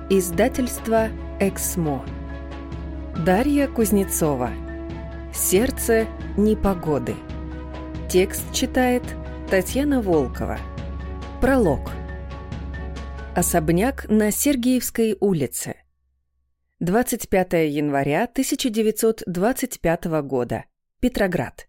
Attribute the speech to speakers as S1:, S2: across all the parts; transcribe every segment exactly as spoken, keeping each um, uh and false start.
S1: Издательство «Эксмо». Дарья Кузнецова. «Сердце непогоды». Текст читает Татьяна Волкова. Пролог. Особняк на Сергиевской улице. двадцать пятого января тысяча девятьсот двадцать пятого года. Петроград.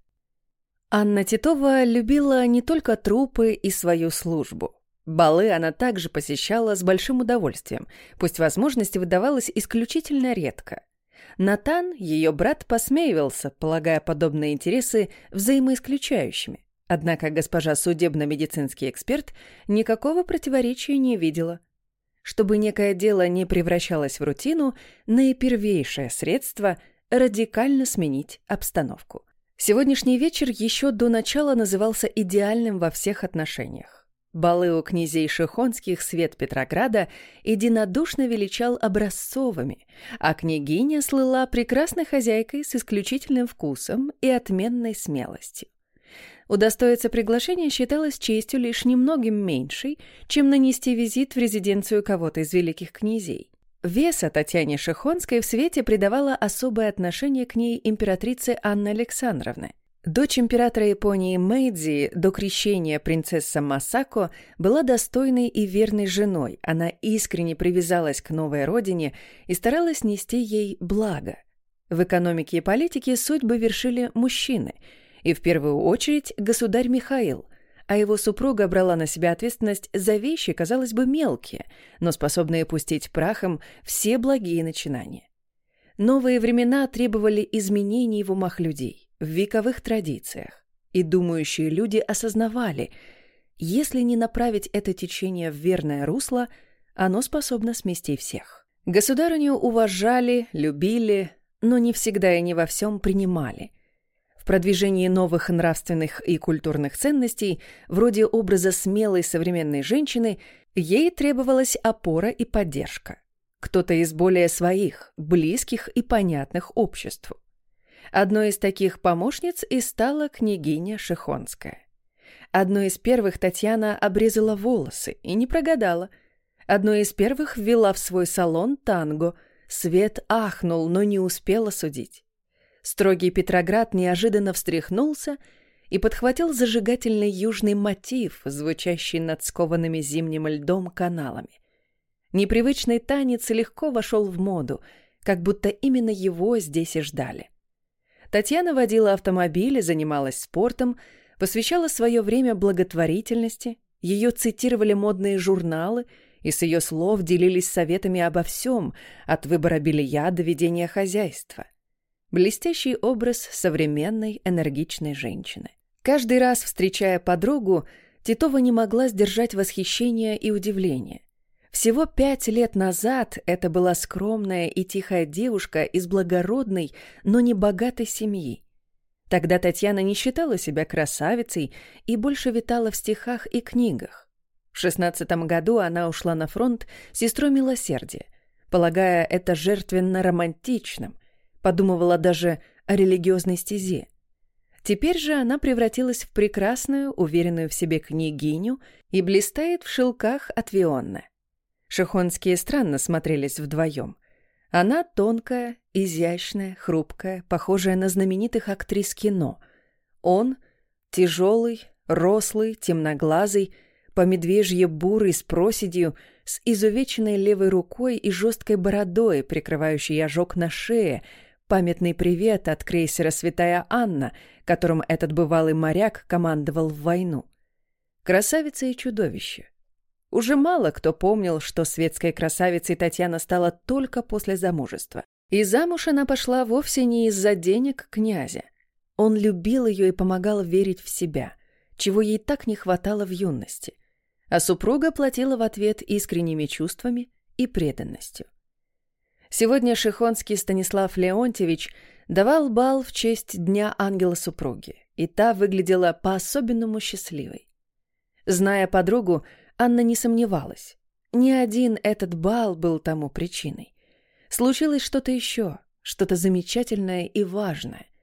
S1: Анна Титова любила не только труппы и свою службу. Балы она также посещала с большим удовольствием, пусть возможность выдавалась исключительно редко. Натан, ее брат, посмеивался, полагая подобные интересы взаимоисключающими. Однако госпожа судебно-медицинский эксперт никакого противоречия не видела. Чтобы некое дело не превращалось в рутину, наипервейшее средство — радикально сменить обстановку. Сегодняшний вечер еще до начала назывался идеальным во всех отношениях. Балы у князей Шихонских свет Петрограда единодушно величал образцовыми, а княгиня слыла прекрасной хозяйкой с исключительным вкусом и отменной смелостью. Удостоиться приглашения считалось честью лишь немногим меньшей, чем нанести визит в резиденцию кого-то из великих князей. Веса Татьяне Шихонской в свете придавала особое отношение к ней императрица Анна Александровна. Дочь императора Японии Мэйдзи, до крещения принцесса Масако, была достойной и верной женой. Она искренне привязалась к новой родине и старалась нести ей благо. В экономике и политике судьбы вершили мужчины, и в первую очередь государь Михаил, а его супруга брала на себя ответственность за вещи, казалось бы, мелкие, но способные пустить прахом все благие начинания. Новые времена требовали изменений в умах людей, в вековых традициях, и думающие люди осознавали, если не направить это течение в верное русло, оно способно смести всех. Государыню уважали, любили, но не всегда и не во всем принимали. В продвижении новых нравственных и культурных ценностей, вроде образа смелой современной женщины, ей требовалась опора и поддержка. Кто-то из более своих, близких и понятных обществу. Одной из таких помощниц и стала княгиня Шихонская. Одной из первых Татьяна обрезала волосы и не прогадала. Одной из первых ввела в свой салон танго. Свет ахнул, но не успел осудить. Строгий Петроград неожиданно встряхнулся и подхватил зажигательный южный мотив, звучащий над скованными зимним льдом каналами. Непривычный танец легко вошел в моду, как будто именно его здесь и ждали. Татьяна водила автомобили, занималась спортом, посвящала свое время благотворительности, ее цитировали модные журналы и с ее слов делились советами обо всем, от выбора белья до ведения хозяйства. Блестящий образ современной энергичной женщины. Каждый раз, встречая подругу, Титова не могла сдержать восхищения и удивления. Всего пять лет назад это была скромная и тихая девушка из благородной, но не богатой семьи. Тогда Татьяна не считала себя красавицей и больше витала в стихах и книгах. В шестнадцатом году она ушла на фронт сестрой милосердия, полагая это жертвенно-романтичным, подумывала даже о религиозной стезе. Теперь же она превратилась в прекрасную, уверенную в себе княгиню и блистает в шелках от Вионны. Шихонские странно смотрелись вдвоем. Она тонкая, изящная, хрупкая, похожая на знаменитых актрис кино. Он тяжелый, рослый, темноглазый, по-медвежье бурый, с проседью, с изувеченной левой рукой и жесткой бородой, прикрывающей ожог на шее, памятный привет от крейсера «Святая Анна», которым этот бывалый моряк командовал в войну. Красавица и чудовище. Уже мало кто помнил, что светской красавицей Татьяна стала только после замужества. И замуж она пошла вовсе не из-за денег князя. Он любил ее и помогал верить в себя, чего ей так не хватало в юности. А супруга платила в ответ искренними чувствами и преданностью. Сегодня Шихонский Станислав Леонтьевич давал бал в честь Дня ангела-супруги, и та выглядела по-особенному счастливой. Зная подругу, Анна не сомневалась. Ни один этот бал был тому причиной. Случилось что-то еще, что-то замечательное и важное.